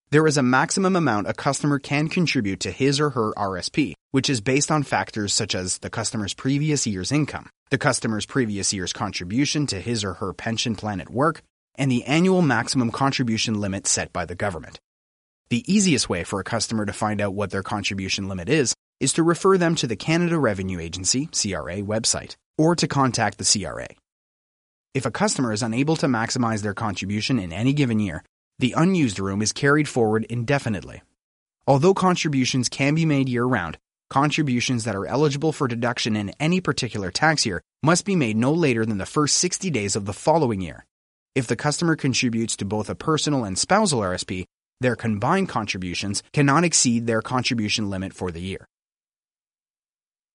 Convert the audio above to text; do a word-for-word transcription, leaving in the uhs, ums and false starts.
There is a maximum amount a customer can contribute to his or her R S P, which is based on factors such as the customer's previous year's income, the customer's previous year's contribution to his or her pension plan at work, and the annual maximum contribution limit set by the government. The easiest way for a customer to find out what their contribution limit is is to refer them to the Canada Revenue Agency (C R A) website, or to contact the C R A. If a customer is unable to maximize their contribution in any given year, the unused room is carried forward indefinitely. Although contributions can be made year-round, contributions that are eligible for deduction in any particular tax year must be made no later than the first sixty days of the following year. If the customer contributes to both a personal and spousal R S P, their combined contributions cannot exceed their contribution limit for the year.